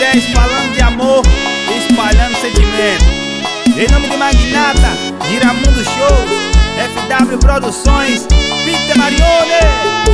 10 falando de amor e espalhando sentimento. Em nome de Magnata, Giramundo Shows, FW Produções, Peter Marione.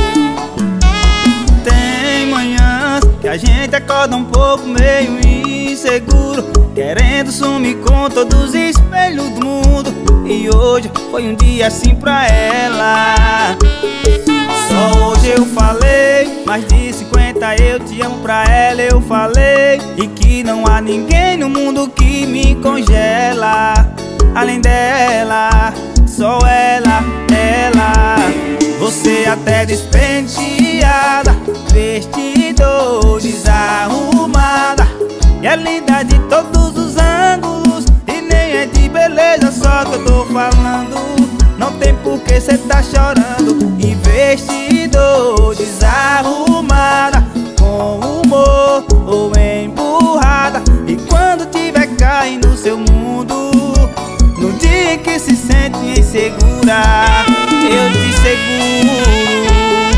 Tem manhãs que a gente acorda um pouco meio inseguro, querendo sumir com todos os espelhos do mundo. E hoje foi um dia assim pra ela. Só hoje eu falei, mais de 50 eu te amo pra ela eu falei. E que não há ninguém no mundo que me congela além dela, só ela, ela. Você até despenteada, vestido desarrumada, e é linda de todos os ângulos, e nem é de beleza só que eu tô falando. Não tem por que cê tá chorando. E vestido desarrumada, com humor ou emburrada, e quando tiver caindo seu mundo, no dia que se sente insegura, eu te seguro.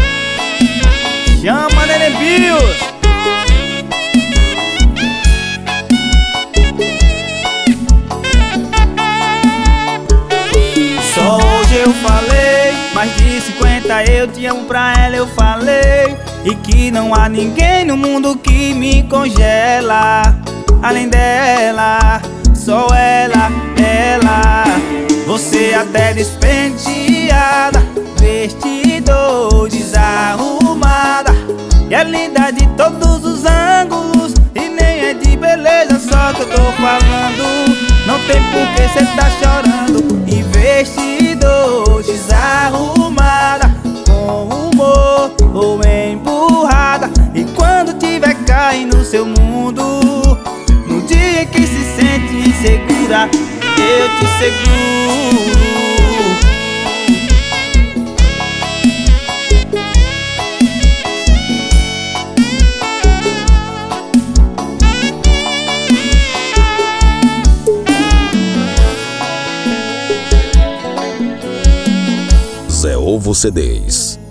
Chama Nenê Bios. Só hoje eu falei, mais de 50 eu te amo pra ela eu falei. E que não há ninguém no mundo que me congela além dela, só ela, ela. Você até despenteada, vestido desarrumada, e é linda de todos os ângulos, e nem é de beleza só que eu tô falando. Não tem por que cê tá chorando. E vestido desarrumada, com humor ou emburrada, e quando tiver caindo seu mundo, no dia que se sente insegura, eu te seguro. Zé Ovo CDs.